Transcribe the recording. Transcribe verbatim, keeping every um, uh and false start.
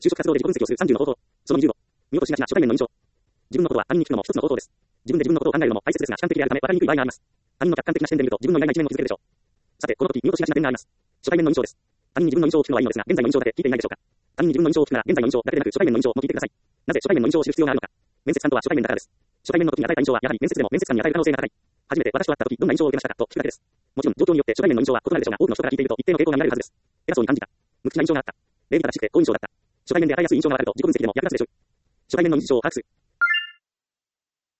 就職活動で自己分析をするさんじゅうの方法。そのにじゅうご。見落としがちな初対面の印象。自分のことは他人に聞くのも一つの方法です。自分で自分のことを考えるのも大切ですが、主観的であるため分かりにくい場合があります。他人の客観的な視点で見ると自分の意外な一面も気づけるでしょう。さて、この時見落としがちな点があります。初対面の印象です。他人に自分の印象を聞くのはいいのですが、現在の印象だけ聞いていないでしょうか。他人に自分の印象を聞くなら、現在の印象だけでなく初対面の印象も聞いてください。なぜ初対面の印象を知る必要があるのか。面接官とは初対面だからです。初対面の時に与えた印象は、やはり面接でも面接官に与える可能性が高い。初めて私と会った時、どんな印象を受けましたかと聞くだけです。もちろん、状況によって初対面の印象は異なるでしょうが、多くの人から聞いていると一定の傾向が見られるはずです。偉そうに感じた。無口な印象があった。礼儀正しくて好印象だった。初対面で与えやすい印象があると自己分析でも役立つでしょう。初対面の印象を把握する。